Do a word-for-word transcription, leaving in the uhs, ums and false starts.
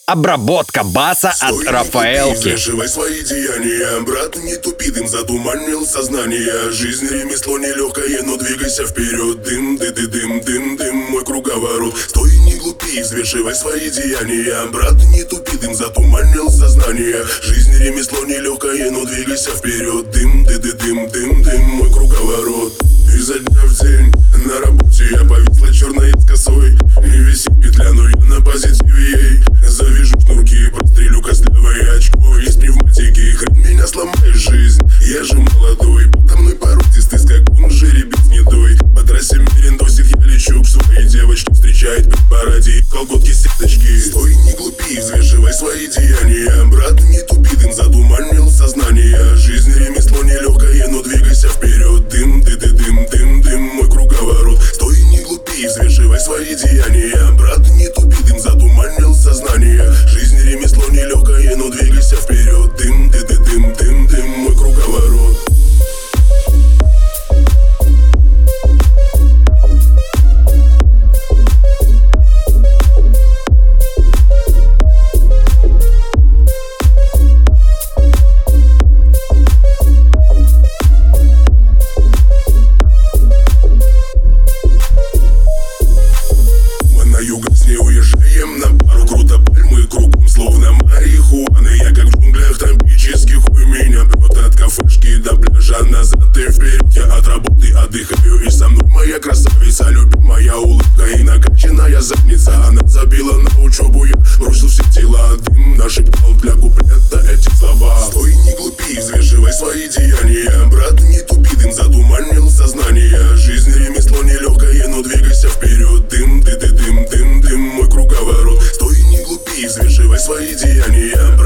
Обработка баса от Стой, Рафаэлки. взвешивай свои деяния, брат, не тупи, дым затуманил сознание. Жизнь ремесло нелегкое, но двигайся вперед. Дым, ды ды дым, дым, дым, мой круговорот. Стой, не глупи, взвешивай свои деяния, брат, не тупи, дым затуманил сознание. Жизнь ремесло нелегкое, но двигайся вперед. Дым, ды ды дым, дым, дым, мой круговорот. Изо дня в день на работе я повисла черной с косой. И висит петля, но я на позитиве ей. Завяжу шнурки, прострелю костлявое очко. Из пневматики, хрен меня сломаешь жизнь. Я же молодой, подо мной породистый скакун, жеребец гнедой. По трассе мерендосик я лечу к своей девочке. Встречает при параде и колготки сеточки. Стой, не глупи, взвешивай свои деяния, брат, не тупи, дым затуманил сознание. Жизнь ремесло нелегкое, но двигайся вперед. Дым, ды ды дым, дым, дым, мой круговорот. Стой, не глупи, взвешивай свои деяния, брат, не тупи, дым затуманил сознание. Жизнь ремесло нелегкое, но двигайся вперед. Дым, ды ды дым, дым, дым, мой круговорот. Не уезжаем на пару, круто пальмы кругом, словно марихуаны. Я как в джунглях тропических, хуй меня прет от кафешки до пляжа, назад и вперед. Я от работы отдыхаю, и со мной моя красавица, любимая улыбка и накачанная задница. Она забила на учебу, я бросил все дела, дым нашептал для куплета эти слова. Стой, не глупи, взвешивай свои деяния, брат, не тупи, дым затуманил сознание. Жизнь ремесло нелегкое, но двигайся вперед. Дым, ды ды дым, дым, дым, мой круговорот. Стой, не глупи, взвешивай свои деяния.